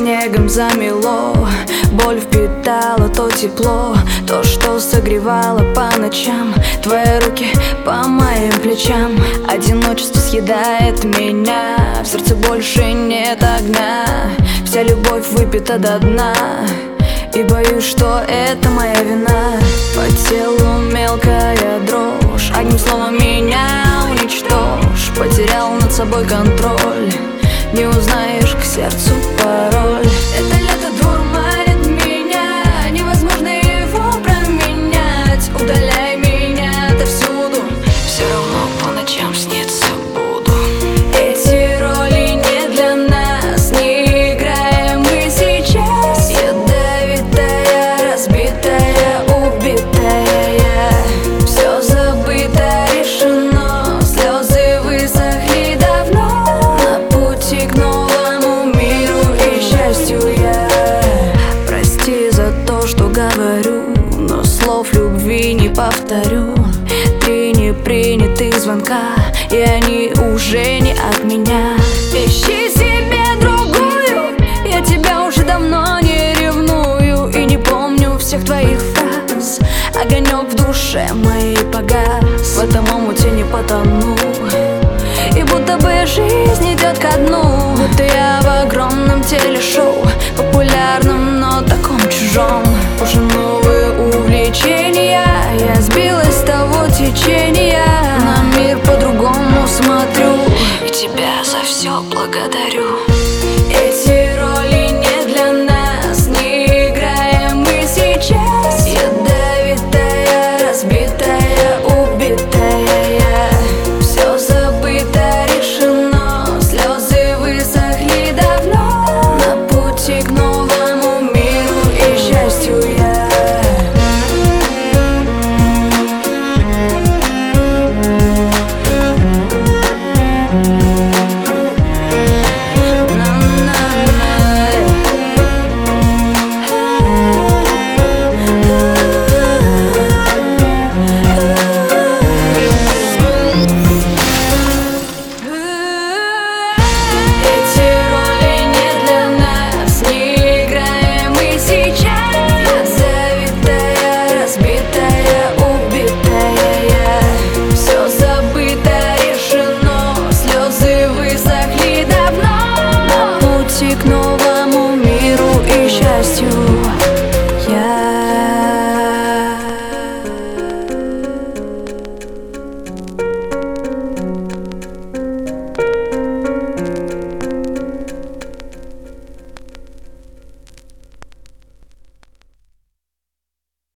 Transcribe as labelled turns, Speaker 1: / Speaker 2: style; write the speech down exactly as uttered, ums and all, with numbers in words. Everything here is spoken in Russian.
Speaker 1: снегом замело. Боль впитала то тепло, то, что согревало по ночам. Твои руки по моим плечам. Одиночество съедает меня, в сердце больше нет огня. Вся любовь выпита до дна, и боюсь, что это моя вина. По телу мелкая дрожь, одним словом меня уничтожь. Потерял над собой контроль, не узнаешь к сердцу пароль. Это лето дурманит меня, невозможно его променять. Удаляй меня отовсюду, все равно по ночам снится буду. Эти роли не для нас, не играем мы сейчас. Ядовитая, разбитая, убитая я. Все забыто, решено, слезы высохли давно. На пути к новому миру и счастью я. Прости за то, что говорю, но слов любви не повторю. Три непринятых звонка, и они уже не от меня. Ищи себе другую, я тебя уже давно не ревную. И не помню всех твоих фраз, огонек в душе моей погас. В этом омуте не потону, и будто бы жизнь идет ко дну. Будто я в огромном телешоу, популярном, но таком чужом. Уже новые увлечения, я сбилась с того течения. На мир по-другому смотрю, и тебя за все благодарю.